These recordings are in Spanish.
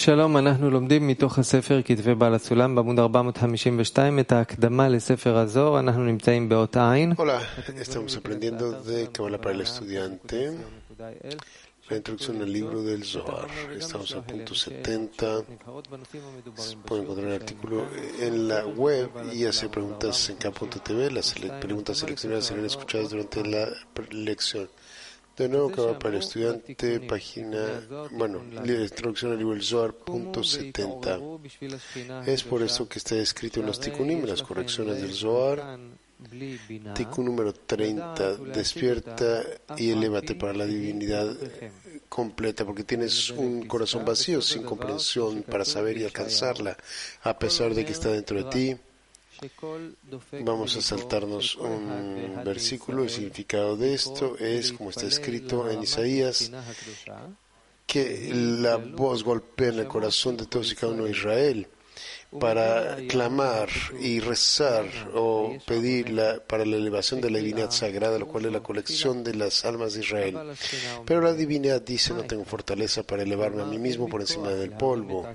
שלום, אנחנו לומדים מתוך הספר כתבי בעל הסולם בעמוד 452 את ההקדמה לספר הזוהר. אנחנו נמצאים באות עין. Hola, estamos aprendiendo de Kabbalah para el estudiante, la introducción al libro del Zohar. Estamos al punto 70. Pueden encontrar el artículo en la web y hacer preguntas en K.tv. Las preguntas seleccionadas serán escuchadas durante la lección. De nuevo, Kabbalah para el estudiante, página, introducción al libro del Zohar, punto 70. Es por esto que está escrito en los Tikkunim, las correcciones del Zohar. Tikkun número 30, despierta y elévate para la divinidad completa, porque tienes un corazón vacío, sin comprensión para saber y alcanzarla, a pesar de que está dentro de ti. Vamos a saltarnos un versículo. El significado de esto es, como está escrito en Isaías, que la voz golpea en el corazón de todos y cada uno de Israel para clamar y rezar o pedir para la elevación de la divinidad sagrada, lo cual es la colección de las almas de Israel. Pero la divinidad dice: no tengo fortaleza para elevarme a mí mismo por encima del polvo,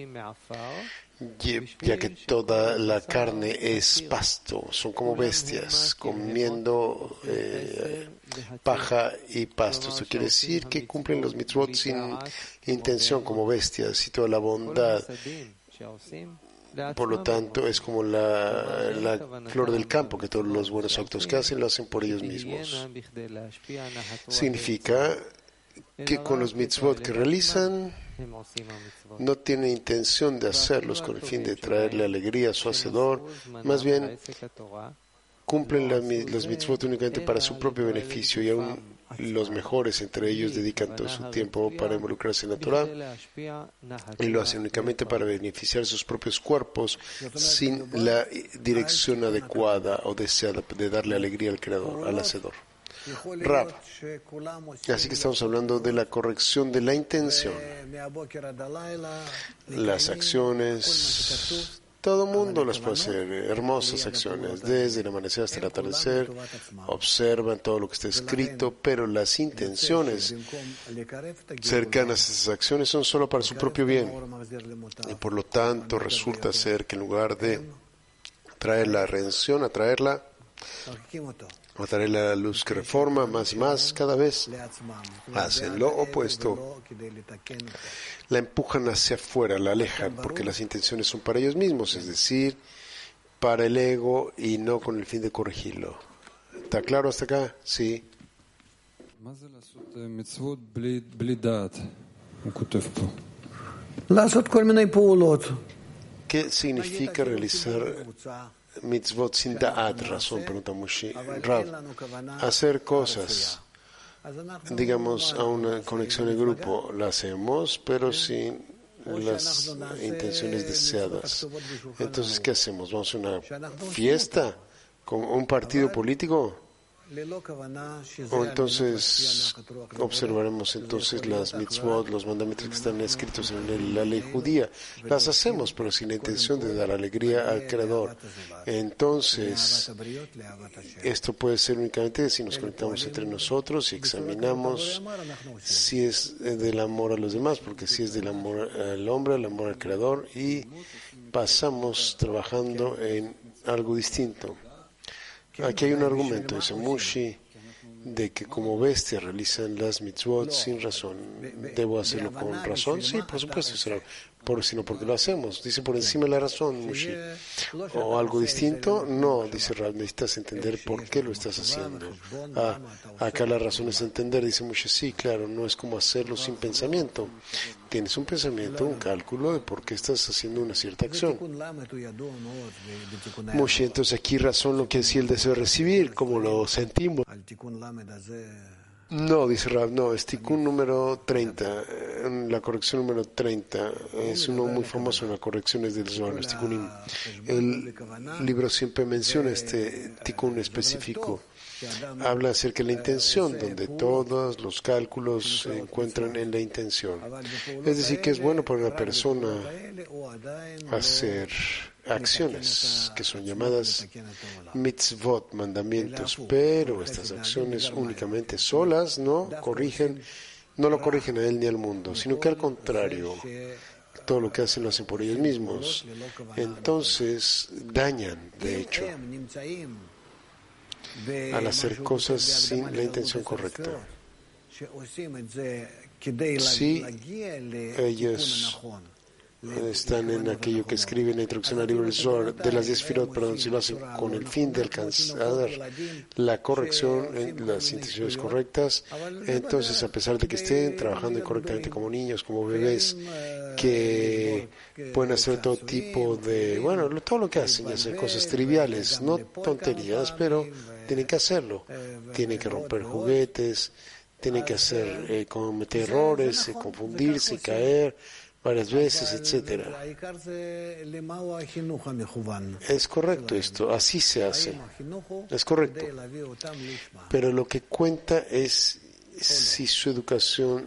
ya que toda la carne es pasto, son como bestias comiendo paja y pasto. Esto quiere decir que cumplen los mitzvot sin intención, como bestias, y toda la bondad. Por lo tanto, es como la flor del campo, que todos los buenos actos que hacen lo hacen por ellos mismos. Significa que con los mitzvot que realizan no tienen intención de hacerlos con el fin de traerle alegría a su hacedor, más bien cumplen los mitzvot únicamente para su propio beneficio, y aún los mejores entre ellos dedican todo su tiempo para involucrarse en la Torah y lo hacen únicamente para beneficiar sus propios cuerpos sin la dirección adecuada o deseada de darle alegría al Creador, al Hacedor. Rav. Así que estamos hablando de la corrección de la intención. Las acciones, todo mundo las puede hacer, hermosas acciones, desde el amanecer hasta el atardecer, observan todo lo que está escrito, pero las intenciones cercanas a esas acciones son solo para su propio bien, y por lo tanto resulta ser que en lugar de traer la redención, atraer la luz que reforma más y más, cada vez hacen lo opuesto. La empujan hacia afuera, la alejan, porque las intenciones son para ellos mismos, es decir, para el ego y no con el fin de corregirlo. ¿Está claro hasta acá? Sí. ¿Qué significa realizar mitzvot sin da'at, razón? Pregunta Moshe. Rav, hacer cosas, digamos, a una conexión en grupo, la hacemos, pero sin las intenciones deseadas. Entonces, ¿qué hacemos? ¿Vamos a una fiesta con un partido político? O entonces observaremos las mitzvot, los mandamientos que están escritos en la ley judía. Las hacemos, pero sin la intención de dar alegría al Creador. Entonces, esto puede ser únicamente si nos conectamos entre nosotros y examinamos si es del amor a los demás, porque si es del amor al hombre, el amor al Creador, y pasamos trabajando en algo distinto. Aquí hay un argumento, dice Mushi, de que como bestias realizan las mitzvot sin razón. ¿Debo hacerlo con razón? Sí, por supuesto, sino porque lo hacemos. Dice por encima de la razón, Mushi. ¿O algo distinto? No, dice Rav, necesitas entender por qué lo estás haciendo. Acá la razón es entender, dice Mushi. Sí, claro, no es como hacerlo sin pensamiento. Tienes un pensamiento, un cálculo de por qué estás haciendo una cierta acción. Mushi, entonces aquí razón no quiere decir el deseo de recibir, como lo sentimos. No, dice Rav, no, es Tikkun número 30, la corrección número 30, es uno muy famoso en las correcciones del Zohar, los Tikkunim. El libro siempre menciona este Tikkun específico. Habla acerca de la intención, donde todos los cálculos se encuentran en la intención. Es decir, que es bueno para una persona hacer acciones que son llamadas mitzvot, mandamientos, pero estas acciones únicamente solas no lo corrigen a él ni al mundo, sino que al contrario, todo lo que hacen lo hacen por ellos mismos. Entonces dañan, de hecho, al hacer cosas sin la intención correcta. Si ellos están en aquello que escribe en la introducción al libro de las 10 Sefirot, perdón, si lo hacen con el fin de alcanzar la corrección, las intenciones correctas, entonces a pesar de que estén trabajando incorrectamente como niños, como bebés, que pueden hacer todo tipo de, bueno, todo lo que hacen, ya sean cosas triviales, no tonterías, pero tienen que hacerlo, tienen que romper juguetes, tienen que hacer, cometer errores, confundirse, caer varias veces, etcétera. Es correcto esto, así se hace, es correcto. Pero lo que cuenta es si su educación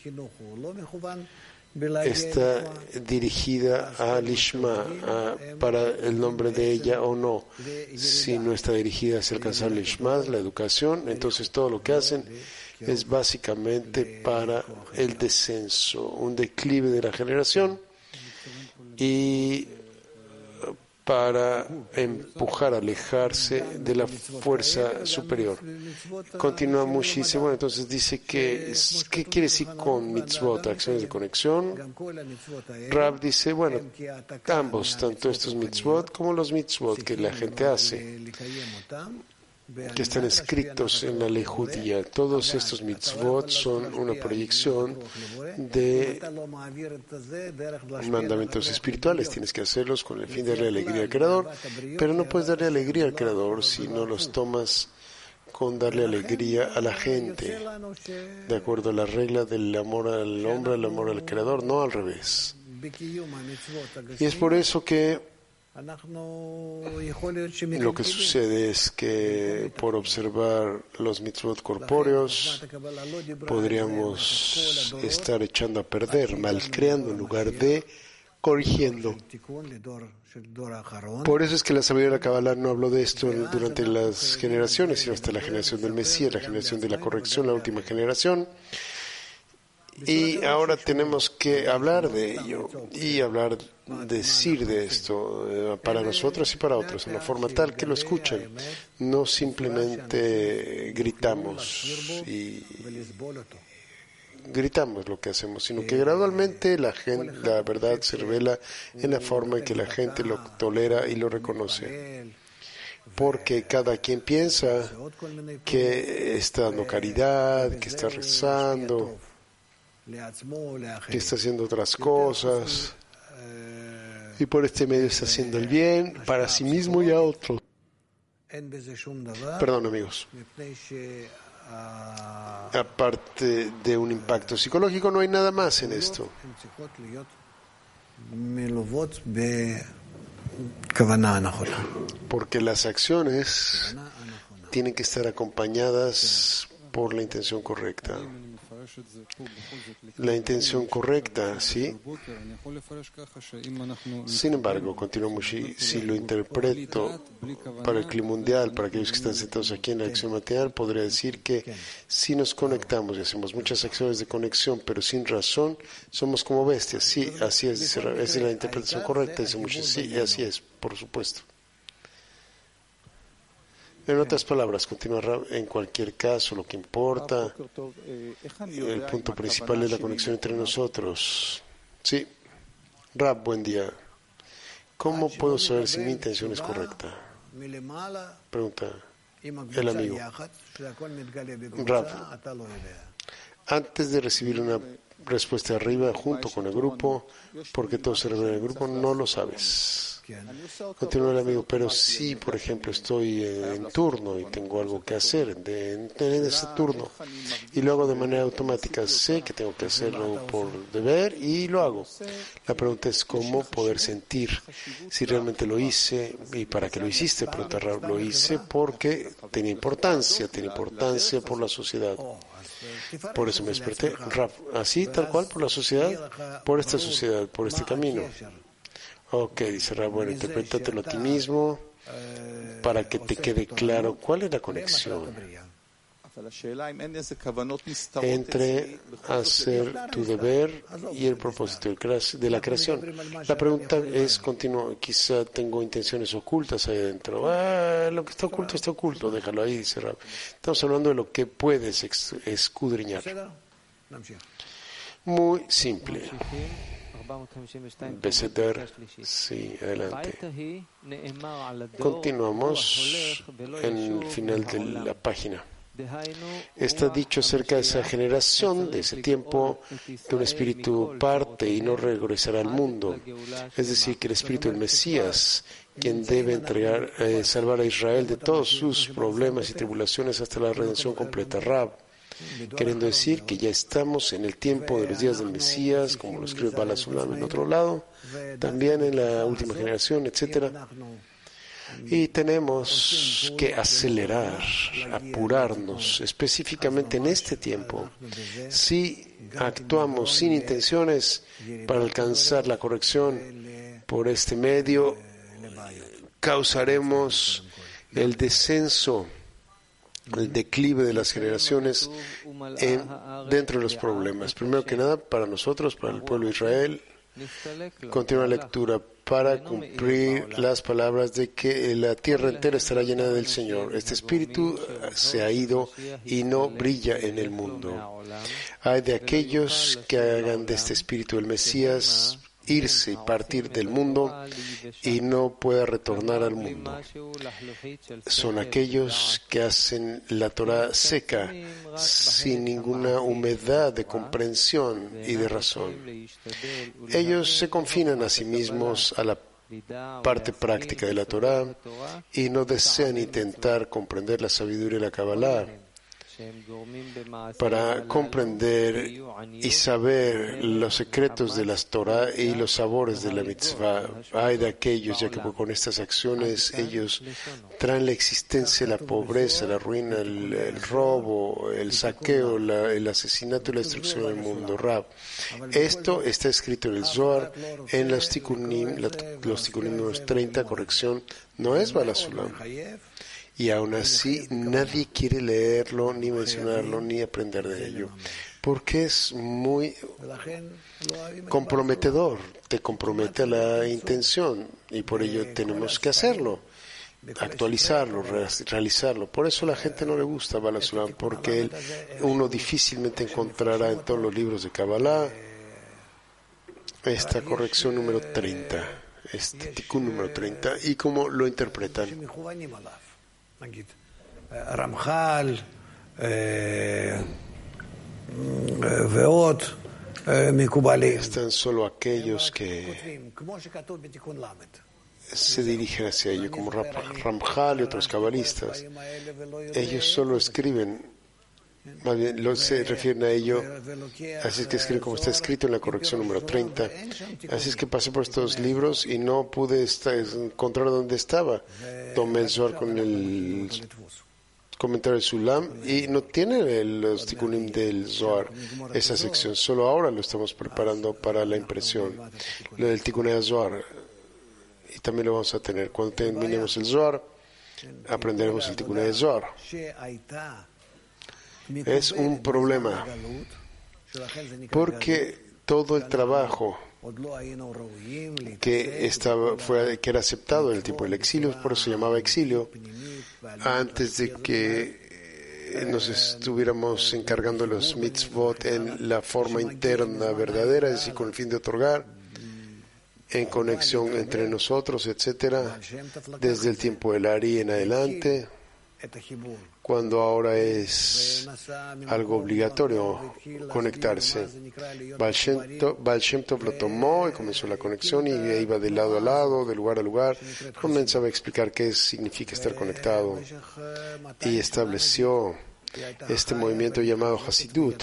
está dirigida a Lishma, para el nombre de ella o no. Si no está dirigida hacia alcanzar Lishma, la educación, entonces todo lo que hacen es básicamente para el descenso, un declive de la generación y para empujar, alejarse de la fuerza superior. Continúa Mushi, dice, bueno, entonces dice que, ¿qué quiere decir con mitzvot, acciones de conexión? Rab dice, bueno, ambos, tanto estos mitzvot como los mitzvot que la gente hace, que están escritos en la ley judía. Todos estos mitzvot son una proyección de mandamientos espirituales. Tienes que hacerlos con el fin de darle alegría al Creador, pero no puedes darle alegría al Creador si no los tomas con darle alegría a la gente, de acuerdo a la regla del amor al hombre, el amor al Creador, no al revés. Y es por eso que lo que sucede es que por observar los mitzvot corpóreos podríamos estar echando a perder, malcreando en lugar de corrigiendo. Por eso es que la sabiduría de la Kabbalah no habló de esto durante las generaciones, sino hasta la generación del Mesías, la generación de la corrección, la última generación. Y ahora tenemos que hablar de ello y decir de esto para nosotros y para otros, de una forma tal que lo escuchen. No simplemente gritamos lo que hacemos, sino que gradualmente la verdad se revela en la forma en que la gente lo tolera y lo reconoce. Porque cada quien piensa que está dando caridad, que está rezando, que está haciendo otras cosas y por este medio está haciendo el bien para sí mismo y a otros. Perdón, amigos. Aparte de un impacto psicológico, no hay nada más en esto. Porque las acciones tienen que estar acompañadas por la intención correcta. La intención correcta, ¿sí? Sin embargo, continúa Mushi, si lo interpreto para el clima mundial, para aquellos que están sentados aquí en la acción material, podría decir que si nos conectamos y hacemos muchas acciones de conexión, pero sin razón, somos como bestias. Sí, así es, dice, esa es la interpretación correcta, dice Mushi. Sí, así es, por supuesto. En otras palabras, continúa Rab, en cualquier caso, lo que importa, el punto principal es la conexión entre nosotros. Sí. Rab, buen día. ¿Cómo puedo saber si mi intención es correcta? Pregunta el amigo. Rab, antes de recibir una respuesta arriba, junto con el grupo, porque todo se revela en el grupo, no lo sabes. Continúa el amigo, pero si, por ejemplo, estoy en turno y tengo algo que hacer en ese turno y lo hago de manera automática, sé que tengo que hacerlo por deber y lo hago. La pregunta es cómo poder sentir si realmente lo hice y para qué lo hiciste. Pregunta Rab, lo hice porque tenía importancia por la sociedad. Por eso me desperté. Rab, así, tal cual, por la sociedad, por esta sociedad, por este camino. Ok, dice Rab, bueno, interprétatelo a ti mismo para que te quede claro cuál es la conexión. entre hacer tu deber y el propósito de la creación. La pregunta es continua, quizá tengo intenciones ocultas ahí adentro. Lo que está oculto, déjalo ahí, dice Rab. Estamos hablando de lo que puedes escudriñar. Muy simple. Beseder, sí, adelante. Continuamos en el final de la página. Está dicho acerca de esa generación, de ese tiempo, que un espíritu parte y no regresará al mundo. Es decir, que el espíritu del Mesías, quien debe salvar a Israel de todos sus problemas y tribulaciones hasta la redención completa. Rab, queriendo decir que ya estamos en el tiempo de los días del Mesías, como lo escribe Baal HaSulam en otro lado, también en la última generación, etcétera. Y tenemos que acelerar, apurarnos, específicamente en este tiempo. Si actuamos sin intenciones para alcanzar la corrección por este medio, causaremos el descenso, el declive de las generaciones dentro de los problemas. Primero que nada, para nosotros, para el pueblo de Israel, continúa la lectura para cumplir las palabras de que la tierra entera estará llena del Señor. Este espíritu se ha ido y no brilla en el mundo. Hay de aquellos que hagan de este espíritu el Mesías irse y partir del mundo y no pueda retornar al mundo. Son aquellos que hacen la Torah seca, sin ninguna humedad de comprensión y de razón. Ellos se confinan a sí mismos a la parte práctica de la Torah y no desean intentar comprender la sabiduría y la Kabbalah para comprender y saber los secretos de las Torah y los sabores de la mitzvah. Hay de aquellos, ya que con estas acciones ellos traen la existencia, la pobreza, la ruina, el robo, el saqueo, el asesinato y la destrucción del mundo. Rab, esto está escrito en el Zohar, en los Tikkunim números 30, corrección, no es Baal HaSulam. Y aún así nadie quiere leerlo, ni mencionarlo, ni aprender de ello, porque es muy comprometedor, te compromete a la intención, y por ello tenemos que hacerlo, actualizarlo, realizarlo. Por eso a la gente no le gusta Baal HaSulam, porque uno difícilmente encontrará en todos los libros de Kabbalah esta corrección número 30, este tikkun número 30, y cómo lo interpretan. Ramchal, están solo aquellos que se dirigen hacia ello, como Ramchal y otros cabalistas. Ellos solo escriben, más bien se refieren a ello, así es que escriben como está escrito en la corrección número 30. Así es que pasé por estos libros y no pude encontrar dónde estaba. Tomé el Zohar con el comentario del Sulam y no tiene los tikkunim del Zohar, esa sección. Solo ahora lo estamos preparando para la impresión. Lo del tikkun del Zohar. Y también lo vamos a tener. Cuando terminemos el Zohar, aprenderemos el tikkun del Zohar. Es un problema porque todo el trabajo que era aceptado en el tiempo del exilio, por eso se llamaba exilio, antes de que nos estuviéramos encargando de los mitzvot en la forma interna verdadera, es decir, con el fin de otorgar, en conexión entre nosotros, etcétera, desde el tiempo del Ari en adelante, cuando ahora es algo obligatorio conectarse. Baal Shem Tov lo tomó y comenzó la conexión y iba de lado a lado, de lugar a lugar, comenzaba a explicar qué significa estar conectado y estableció este movimiento llamado Hasidut.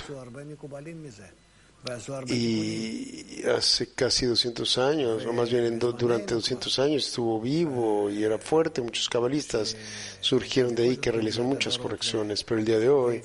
Y hace casi 200 años, o más bien durante 200 años estuvo vivo y era fuerte. Muchos cabalistas surgieron de ahí que realizaron muchas correcciones, pero el día de hoy,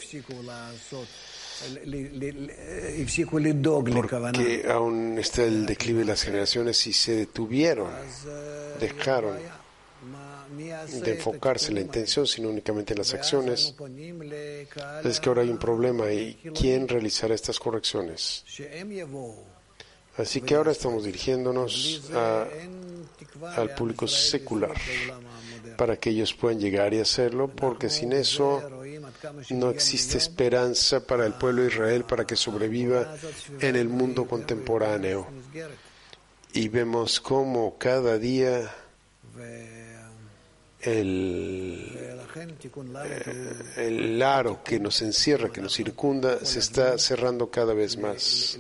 porque aún está el declive de las generaciones y se dejaron de enfocarse en la intención, sino únicamente en las acciones, es que ahora hay un problema y ¿quién realizará estas correcciones? Así que ahora estamos dirigiéndonos al público secular para que ellos puedan llegar y hacerlo, porque sin eso no existe esperanza para el pueblo de Israel para que sobreviva en el mundo contemporáneo. Y vemos cómo cada día el aro que nos encierra, que nos circunda, se está cerrando cada vez más.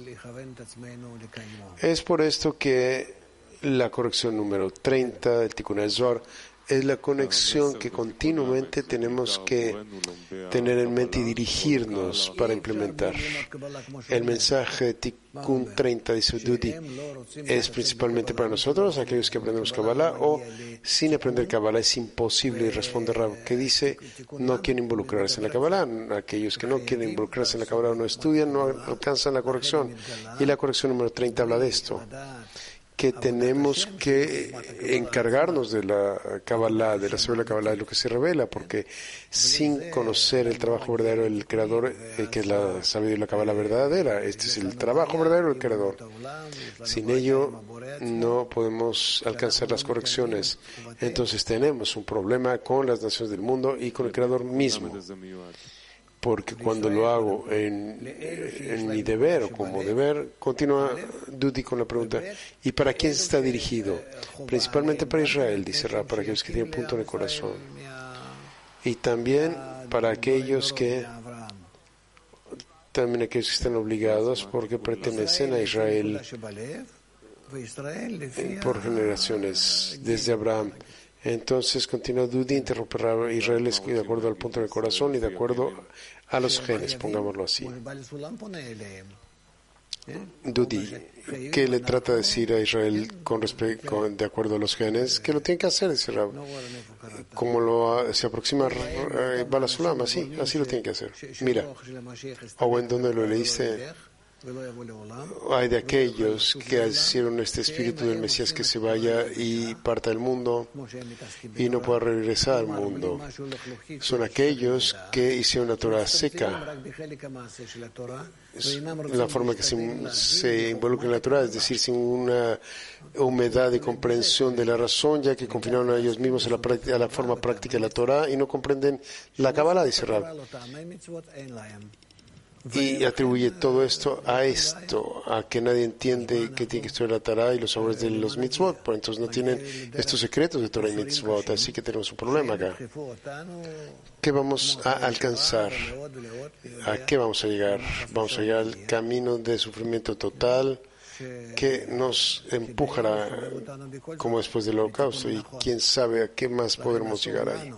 Es por esto que la corrección número 30 del Tikkun HaZohar es la conexión que continuamente tenemos que tener en mente y dirigirnos para implementar. El mensaje de Tikkun 30, dice Dudi, es principalmente para nosotros, aquellos que aprendemos Kabbalah, o sin aprender Kabbalah es imposible. Y responde Rab, que dice, no quieren involucrarse en la Kabbalah. Aquellos que no quieren involucrarse en la Kabbalah o no estudian, no alcanzan la corrección. Y la corrección número 30 habla de esto, que tenemos que encargarnos de la Kabbalah, de la sabiduría de la Kabbalah, de lo que se revela, porque sin conocer el trabajo verdadero del Creador, que es la sabiduría de la Kabbalah verdadera, este es el trabajo verdadero del Creador. Sin ello no podemos alcanzar las correcciones. Entonces tenemos un problema con las naciones del mundo y con el Creador mismo. Porque cuando lo hago en mi deber o como deber, continúa Dudi con la pregunta, ¿y para quién se está dirigido? Principalmente para Israel, dice Ra, para aquellos que tienen punto en el corazón. Y también para aquellos que están obligados porque pertenecen a Israel por generaciones, desde Abraham. Entonces continúa Dudi, interrumper a Israel es de acuerdo al punto del corazón y de acuerdo a los genes, pongámoslo así. Dudi, ¿qué le trata de decir a Israel de acuerdo a los genes? Que lo tiene que hacer, dice Rab. Como se aproxima Bala Sulam, así lo tiene que hacer. Mira, o en donde lo leíste, hay de aquellos que hicieron este espíritu del Mesías que se vaya y parta del mundo y no pueda regresar al mundo. Son aquellos que hicieron la Torah seca. La forma que se involucra en la Torah, es decir, sin una humedad de comprensión de la razón, ya que confinaron a ellos mismos a la forma práctica de la Torah y no comprenden la Kabbalah, dice Rab. Y atribuye todo esto, a que nadie entiende que tiene que estudiar la Torah y los sabores de los mitzvot, pues entonces no tienen estos secretos de Torah y mitzvot, así que tenemos un problema acá. ¿Qué vamos a alcanzar? ¿A qué vamos a llegar? Vamos a llegar al camino de sufrimiento total que nos empujará como después del holocausto, y quién sabe a qué más podremos llegar ahí,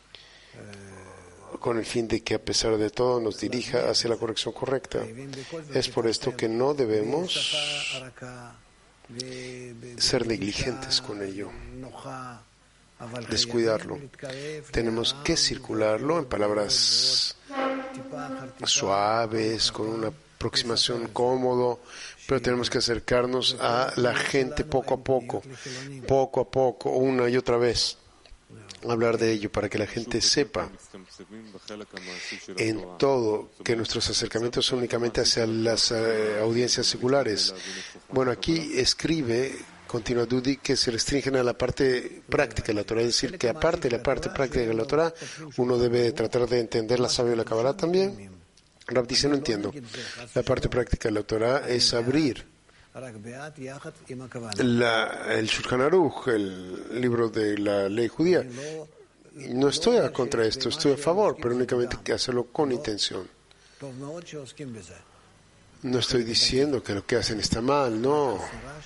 con el fin de que a pesar de todo nos dirija hacia la corrección correcta. Es por esto que no debemos ser negligentes con ello, descuidarlo. Tenemos que circularlo en palabras suaves, con una aproximación cómodo, pero tenemos que acercarnos a la gente poco a poco, una y otra vez. Hablar de ello para que la gente sepa en todo que nuestros acercamientos son únicamente hacia las audiencias seculares. Bueno, aquí escribe, continúa Dudi, que se restringen a la parte práctica de la Torah, es decir, que aparte de la parte práctica de la Torah, uno debe tratar de entender la sabiduría de la Kabbalah también. Rab dice, no entiendo. La parte práctica de la Torah es abrir el Shulchan Aruch, el libro de la ley judía. No estoy contra esto, estoy a favor, pero únicamente hay que hacerlo con intención. No estoy diciendo que lo que hacen está mal, no.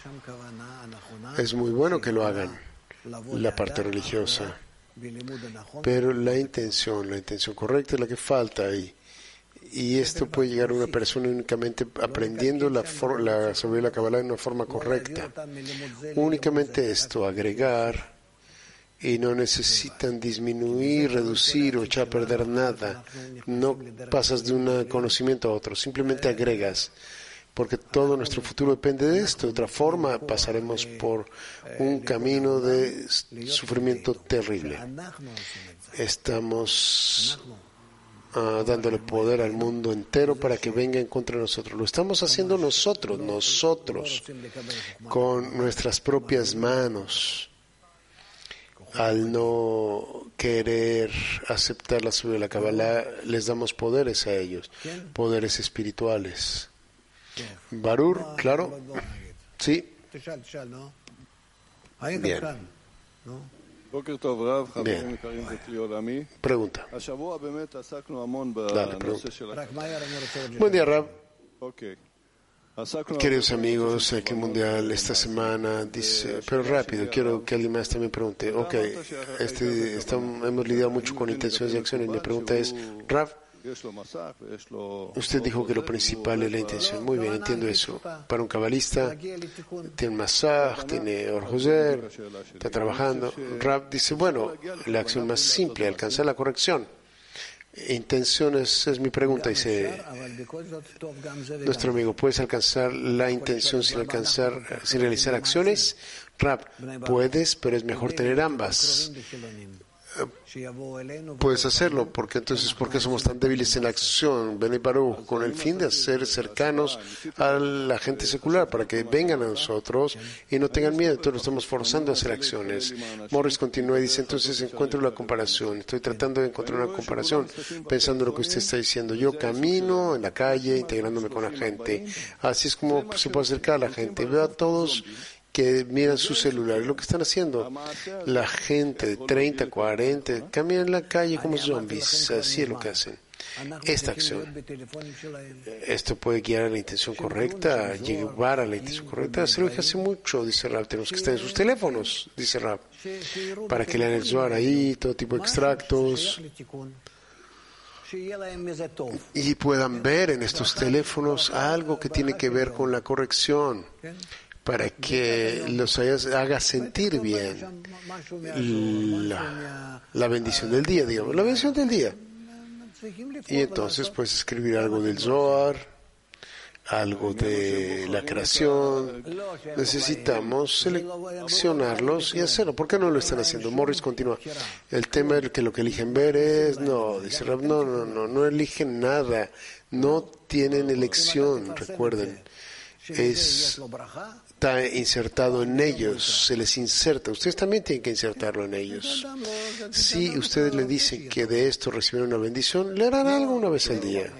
Es muy bueno que lo hagan, la parte religiosa, pero la intención correcta es la que falta ahí. Y esto puede llegar a una persona únicamente aprendiendo la sabiduría de la Kabbalah de una forma correcta. Únicamente esto, agregar, y no necesitan disminuir, reducir o echar a perder nada. No pasas de un conocimiento a otro, simplemente agregas. porque todo nuestro futuro depende de esto. De otra forma, pasaremos por un camino de sufrimiento terrible. Estamos dándole poder al mundo entero para que venga en contra de nosotros. Lo estamos haciendo nosotros, con nuestras propias manos, al no querer aceptar la subida de la Kabbalah. Les damos poderes a ellos, poderes espirituales. Barur, claro. Sí. Bien. Bien. Pregunta. Dale, pregunta. Buen día, Rab. Queridos amigos, aquí Mundial esta semana dice, pero rápido, quiero que alguien más también pregunte. Hemos lidiado mucho con intenciones y acciones. Mi pregunta es, Rab, usted dijo que lo principal es la intención. Muy bien, entiendo eso. Para un cabalista, tiene masaj, tiene orjoser, está trabajando. Rab dice, bueno, la acción más simple, alcanzar la corrección. Intenciones es mi pregunta, dice nuestro amigo. ¿Puedes alcanzar la intención sin realizar acciones? Rab, puedes, pero es mejor tener ambas. Puedes hacerlo, porque entonces, ¿por qué somos tan débiles en la acción? Bnei Baruch, con el fin de ser cercanos a la gente secular, para que vengan a nosotros y no tengan miedo. Entonces, lo estamos forzando a hacer acciones. Morris continúa y dice, entonces encuentro la comparación. Estoy tratando de encontrar una comparación, pensando en lo que usted está diciendo. Yo camino en la calle, integrándome con la gente. Así es como se puede acercar a la gente. Veo a todos que miran su celular, lo que están haciendo. La gente de 30, 40, caminan en la calle como zombies, así es lo que hacen. Esta acción, esto puede guiar a la intención correcta, llevar a la intención correcta, hacer lo que hace mucho, dice Rab. Tenemos que estar en sus teléfonos, dice Rab, para que lean el Zohar ahí, todo tipo de extractos, y puedan ver en estos teléfonos algo que tiene que ver con la corrección, para que los haga sentir bien la bendición del día, digamos, la bendición del día. Y entonces puedes escribir algo del Zohar, algo de la creación. Necesitamos seleccionarlos y hacerlo. ¿Por qué no lo están haciendo? Morris continúa. El tema es que lo que eligen ver es, no, dice Rab, no eligen nada, no tienen elección, recuerden. Está insertado en ellos, se les inserta. Ustedes también tienen que insertarlo en ellos. Si ustedes le dicen que de esto recibieron una bendición, le harán algo una vez al día.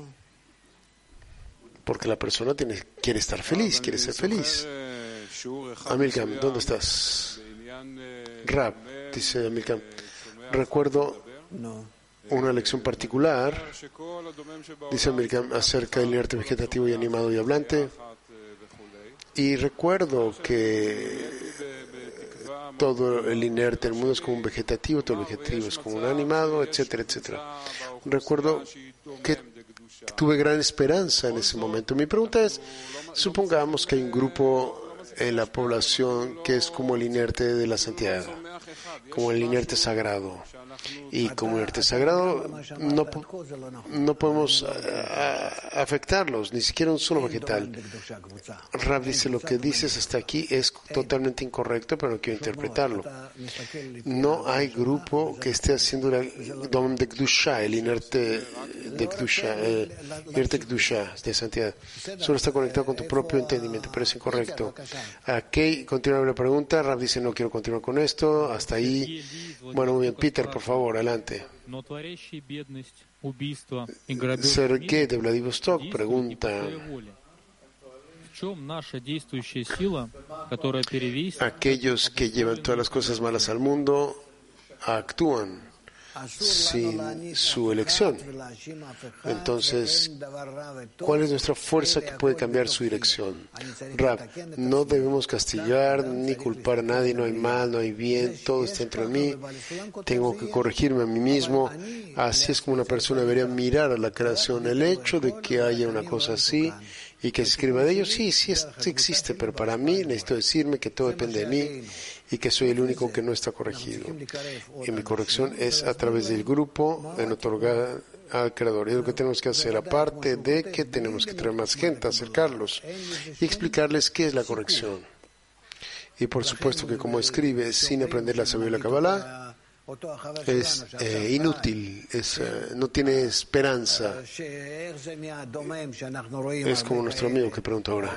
Porque la persona quiere estar feliz, quiere ser feliz. Amilcam, ¿dónde estás? Rab, dice Amilcam. Recuerdo una lección particular, dice Amilcam, acerca del inerte vegetativo y animado y hablante. Y recuerdo que todo el inerte del mundo es como un vegetativo, todo el vegetativo es como un animado, etcétera, etcétera. Recuerdo que tuve gran esperanza en ese momento. Mi pregunta es, supongamos que hay un grupo en la población que es como el inerte de la santidad, como el inerte sagrado. Y como inerte sagrado no podemos afectarlos, ni siquiera un solo vegetal. Rab dice, lo que dices hasta aquí es totalmente incorrecto, pero no quiero interpretarlo. No hay grupo que esté haciendo el Dom de Kedusha, el inerte de Kedusha, de santidad. Solo está conectado con tu propio entendimiento, pero es incorrecto. Aquí continúa la pregunta. Rab dice, no quiero continuar con esto, hasta ahí. Bueno, muy bien, Peter, por favor, adelante. Sergei de Vladivostok pregunta, aquellos que llevan todas las cosas malas al mundo actúan sin su elección. Entonces, ¿cuál es nuestra fuerza que puede cambiar su dirección? Rab, no debemos castigar ni culpar a nadie, no hay mal, no hay bien, todo está dentro de mí, tengo que corregirme a mí mismo. Así es como una persona debería mirar a la creación. El hecho de que haya una cosa así y que escriba de ellos. Sí, sí existe, pero para mí necesito decirme que todo depende de mí y que soy el único que no está corregido. Y mi corrección es a través del grupo en otorgar al Creador. Y es lo que tenemos que hacer, aparte de que tenemos que traer más gente, acercarlos y explicarles qué es la corrección. Y por supuesto que como escribe sin aprender la sabiduría de la Kabbalah, es inútil, no tiene esperanza. Es como nuestro amigo que pregunta ahora,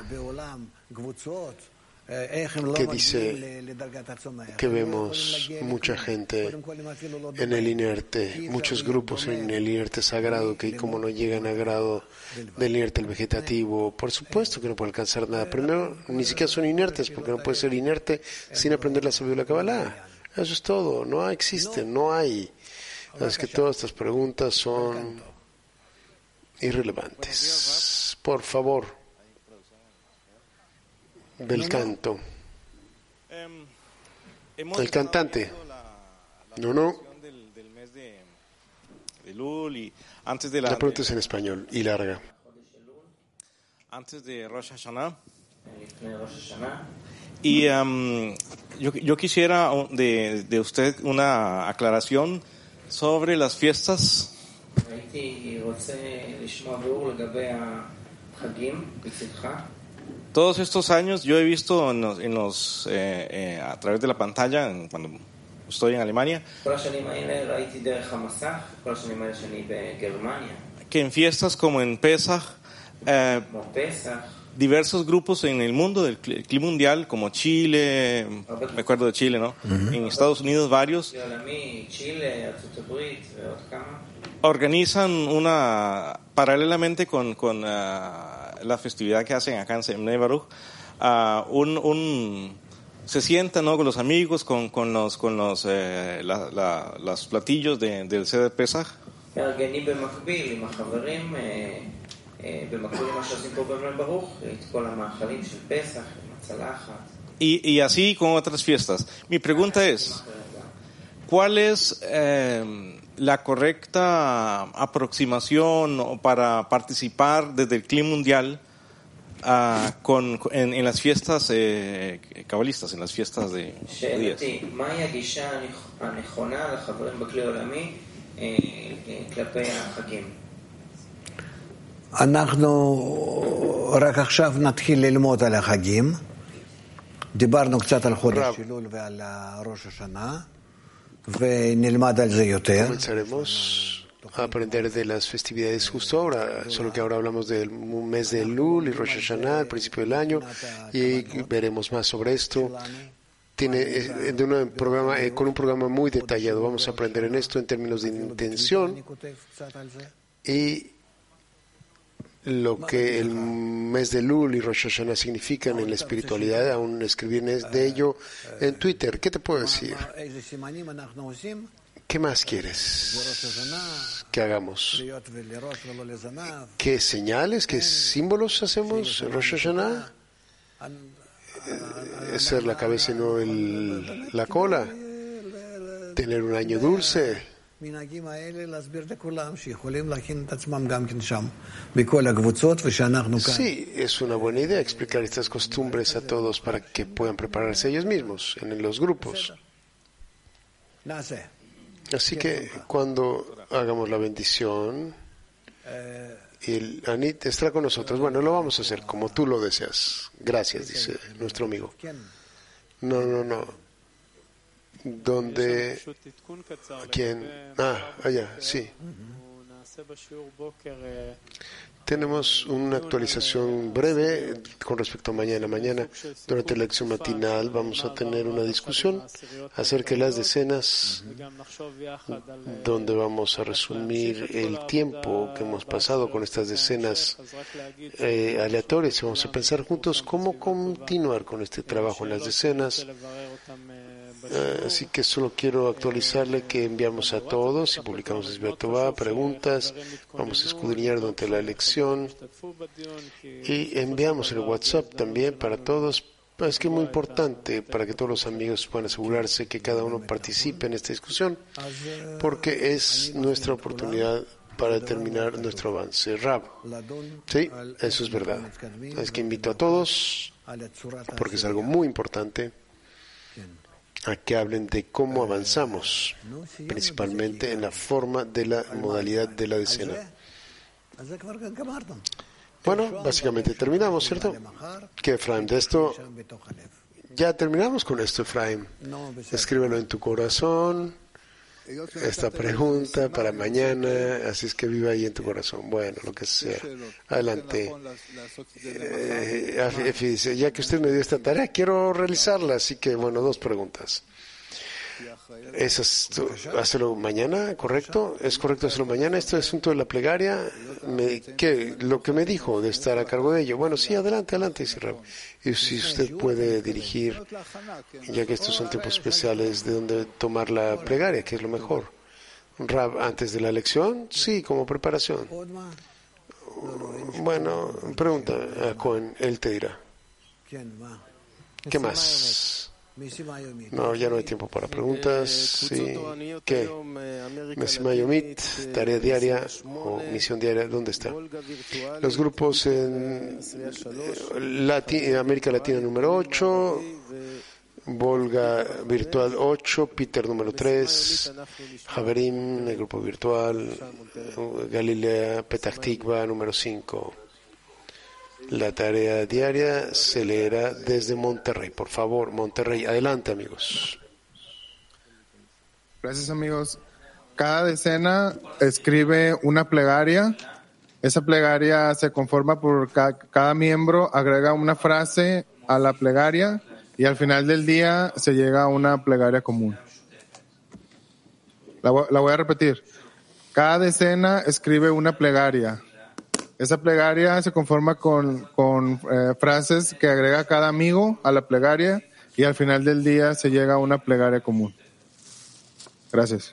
que dice que vemos mucha gente en el inerte, muchos grupos en el inerte sagrado, que como no llegan a grado del inerte el vegetativo, por supuesto que no pueden alcanzar nada. Primero, ni siquiera son inertes, porque no puede ser inerte sin aprender la sabiduría de la Kabbalah. Eso es todo, no existe, no hay. Es que todas estas preguntas son irrelevantes. Por favor, del canto. El cantante. No. La pregunta es en español y larga. Antes de Rosh Hashanah. Y yo quisiera de usted una aclaración sobre las fiestas. Todos estos años yo he visto a través de la pantalla, cuando estoy en Alemania, que en fiestas como en Pesach, diversos grupos en el mundo del clima mundial, como Chile, me acuerdo de Chile, ¿no? En Estados Unidos varios, organizan paralelamente con la festividad que hacen acá en Bnei Baruch, se sientan, ¿no?, con los amigos, con los platillos del Seder Pesach. Y así con otras fiestas. Mi pregunta es, ¿cuál es la correcta aproximación para participar desde el clima mundial en las fiestas cabalistas, en las fiestas de días? אנחנו רק עכשיו נתחיל ללמוד על החגים. דיברנו קצת על חודש אלול ועל ראש השנה, ונלמד על זה יותר. Comenzaremos a aprender de las festividades justo ahora, solo que ahora hablamos del mes de Elul y Rosh Hashanah, al principio del año, y veremos más sobre esto. Con un programa muy detallado. Vamos a aprender en esto en términos de intención y lo que el mes de Elul y Rosh Hashanah significan en la espiritualidad. Aún escribí de ello en Twitter. ¿Qué te puedo decir? ¿Qué más quieres que hagamos? ¿Qué señales, qué símbolos hacemos en Rosh Hashanah? Ser la cabeza y no la cola. Tener un año dulce. Sí, es una buena idea explicar estas costumbres a todos para que puedan prepararse ellos mismos en los grupos. Así que cuando hagamos la bendición y el Anit estará con nosotros, bueno, lo vamos a hacer como tú lo deseas. Gracias, dice nuestro amigo. No. ¿Dónde? ¿Quién? Allá, sí. Tenemos una actualización breve con respecto a mañana. Mañana, durante la lección matinal, vamos a tener una discusión acerca de las decenas, donde vamos a resumir el tiempo que hemos pasado con estas decenas aleatorias y vamos a pensar juntos cómo continuar con este trabajo en las decenas. Así que solo quiero actualizarle que enviamos a todos y publicamos en Tová preguntas, vamos a escudriñar durante la lección y enviamos el WhatsApp también para todos. Es que es muy importante para que todos los amigos puedan asegurarse que cada uno participe en esta discusión, porque es nuestra oportunidad para terminar nuestro avance. Rab, sí, eso es verdad. Es que invito a todos, porque es algo muy importante, a que hablen de cómo avanzamos, principalmente en la forma de la modalidad de la decena. Bueno, básicamente terminamos, ¿cierto? ¿Qué, Efraim? De esto, ya terminamos con esto, Efraim. Escríbelo en tu corazón, esta pregunta para mañana, así es que viva ahí en tu corazón. Bueno, lo que sea. Adelante. Efi dice, ya que usted me dio esta tarea, quiero realizarla, así que, bueno, 2 preguntas. ¿Hacerlo mañana? ¿Correcto? ¿Es correcto hacerlo mañana? Este asunto de la plegaria, lo que me dijo de estar a cargo de ello. Bueno, sí, adelante, dice Rab. Y si usted puede dirigir, ya que estos son tiempos especiales, de dónde tomar la plegaria, que es lo mejor. Rab, antes de la lección, sí, como preparación. Bueno, pregunta a Cohen, él te dirá. ¿Qué más? No, ya no hay tiempo para preguntas. Sí. ¿Qué? Mesiма Yomit, tarea diaria o misión diaria, ¿dónde está? Los grupos en América Latina número 8, Volga virtual 8, Peter número 3, Javerim, el grupo virtual, Galilea, Petach Tikva número 5. La tarea diaria se leerá desde Monterrey. Por favor, Monterrey. Adelante, amigos. Gracias, amigos. Cada decena escribe una plegaria. Esa plegaria se conforma por cada miembro agrega una frase a la plegaria y al final del día se llega a una plegaria común. La voy a repetir. Cada decena escribe una plegaria. Esa plegaria se conforma con frases que agrega cada amigo a la plegaria y al final del día se llega a una plegaria común. Gracias.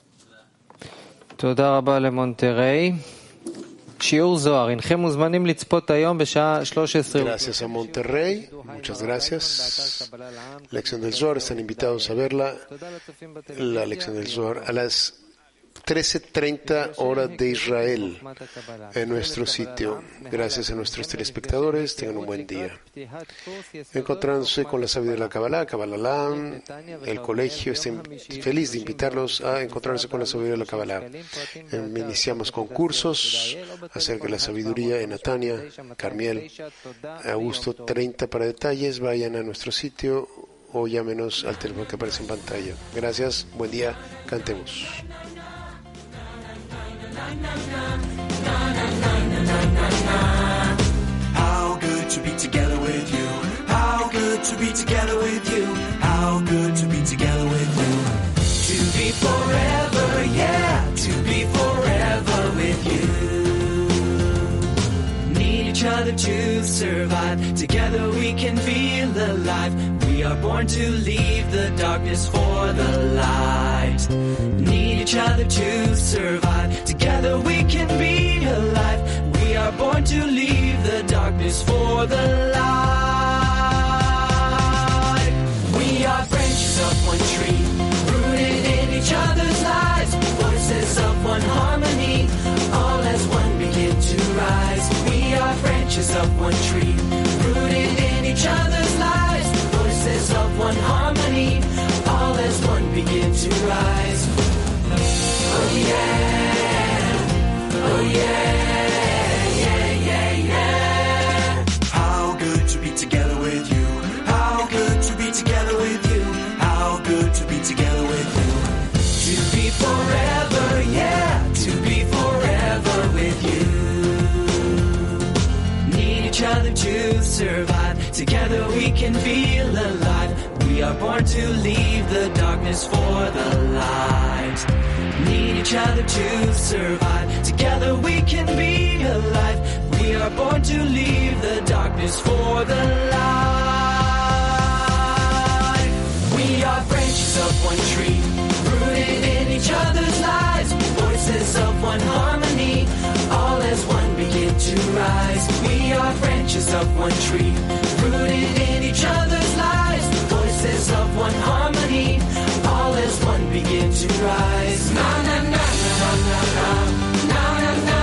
Gracias a Monterrey, muchas gracias. Lección del Zohar, están invitados a verla. La lección del Zohar a las 13:30 hora de Israel en nuestro sitio. Gracias a nuestros telespectadores, tengan un buen día. Encontrándose con la sabiduría de la Kabbalah, Kabbalah, el colegio, estoy feliz de invitarlos a encontrarse con la sabiduría de la Kabbalah. Iniciamos con cursos acerca de la sabiduría en Natania, Carmiel, Augusto 30 para detalles, vayan a nuestro sitio o llámenos al teléfono que aparece en pantalla. Gracias, buen día, cantemos. How good to be together with you. How good to be together with you. How good to be together with you. To be forever, yeah, to be forever with you. Need each other to survive. Together we can feel alive. We are born to leave the darkness for the light. Need each other to survive. Together we can be alive. We are born to leave the darkness for the light. We are branches of one tree, rooted in each other's lives. Voices of one harmony, all as one begin to rise. We are branches of one tree, rooted in each other's lives. Voices of one harmony, all as one begin to rise. Oh yeah, oh yeah, yeah, yeah, yeah. How good to be together with you. How good to be together with you. How good to be together with you. To be forever, yeah, to be forever with you. Need each other to survive. Together we can feel alive. We are born to leave the darkness for the light. Need each other to survive. Together we can be alive. We are born to leave the darkness for the light. We are branches of one tree, rooted in each other's lives. Voices of one harmony, all as one begin to rise. We are branches of one tree, rooted in each other's lives. Voices of one harmony, all as one begin to rise. Na na na na na na na na na.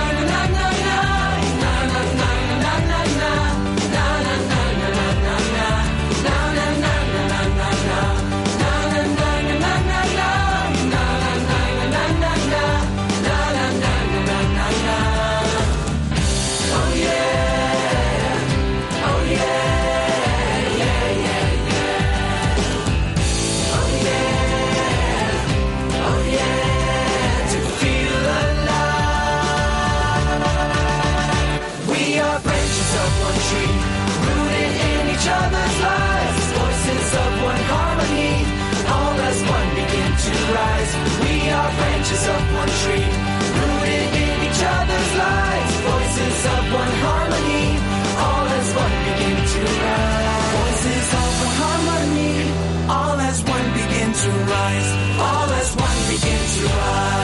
rise. All as one begin to rise.